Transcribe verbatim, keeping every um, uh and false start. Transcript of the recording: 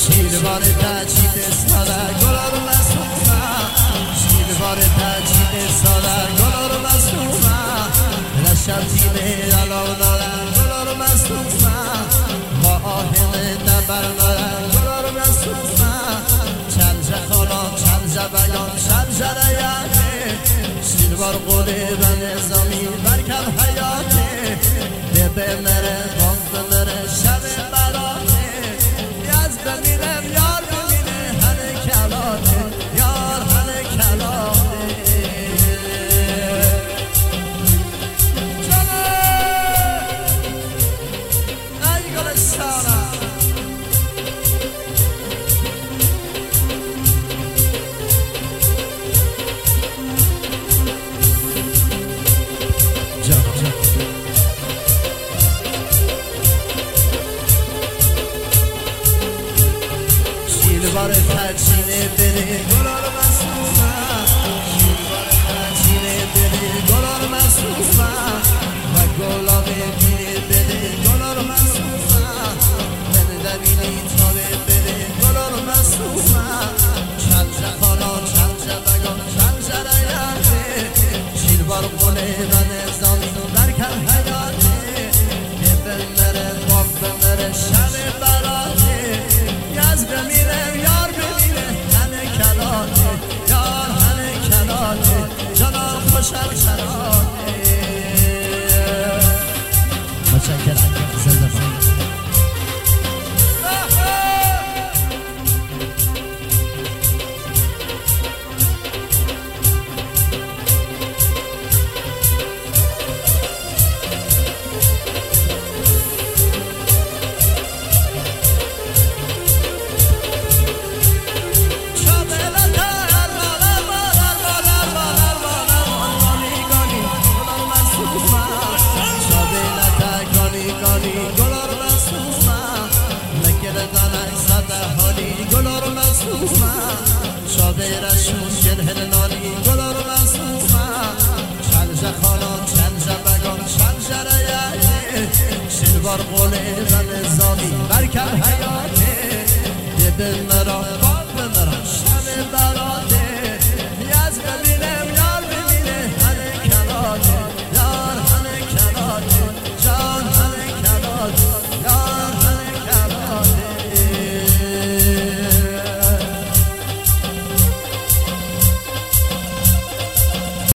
شیروار تجید ساده گلار مسومه شیروار تجید ساده گلار مسومه رشتینه علاو دارن گلار مسومه با آهن نبر دارن گلار مسومه چند خانا چند بیان چند ریانه شیروار قوله و نظامی برکم حیاته به بمره بام بمره شب برانه یز بمیرم یار بمیره هنه کلاته یار هنه کلاته جانه ای گلستانم شیروار تجینه بره گلار مسومه شیروار تجینه بره گلار مسومه و گلابه بینه بره گلار مسومه من دبینی تابه بره گلار مسومه چند خانا چند بگان چند ریانه شیروار قوله و نظامی برکن حیاته که بمره باب بمره شب براته یز بمیره یار بمیره همه کلاته یار همه کلاته جانم خوشم شراته متشکرم زنده باد گلار مسومه شابیرشون گرهن نانی گلار مسومه چند خانان چند بگان چند ریانه شیروار قوله و نظامی برکم حیات